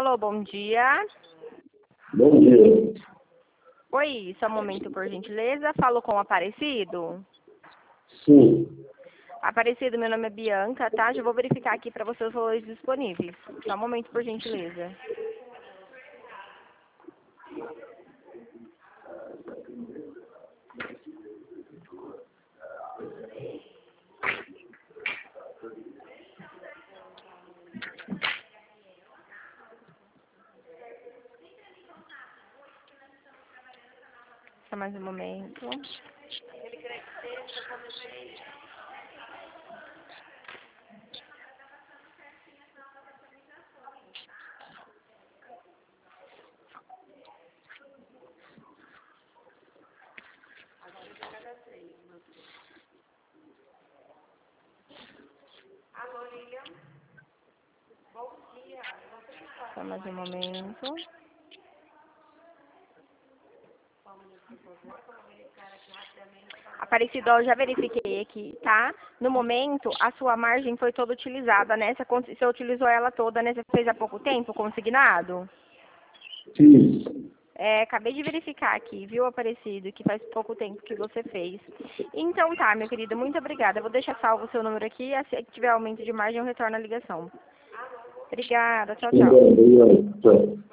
Alô, bom dia. Bom dia. Oi, só um momento, por gentileza. Falo com o Aparecido? Sim. Aparecido, meu nome é Bianca, tá? Já vou verificar aqui para você os valores disponíveis. Só um momento, por gentileza. Só mais um momento. Só mais um momento. Aparecido, eu já verifiquei aqui, tá? No momento, a sua margem foi toda utilizada, né? Você utilizou ela toda, né? Você fez há pouco tempo, consignado? Fiz. Acabei de verificar aqui, viu, Aparecido, que faz pouco tempo que você fez. Então tá, meu querido, muito obrigada. Eu vou deixar salvo o seu número aqui, se tiver aumento de margem eu retorno a ligação. Obrigada, tchau, tchau. Obrigado. Tchau.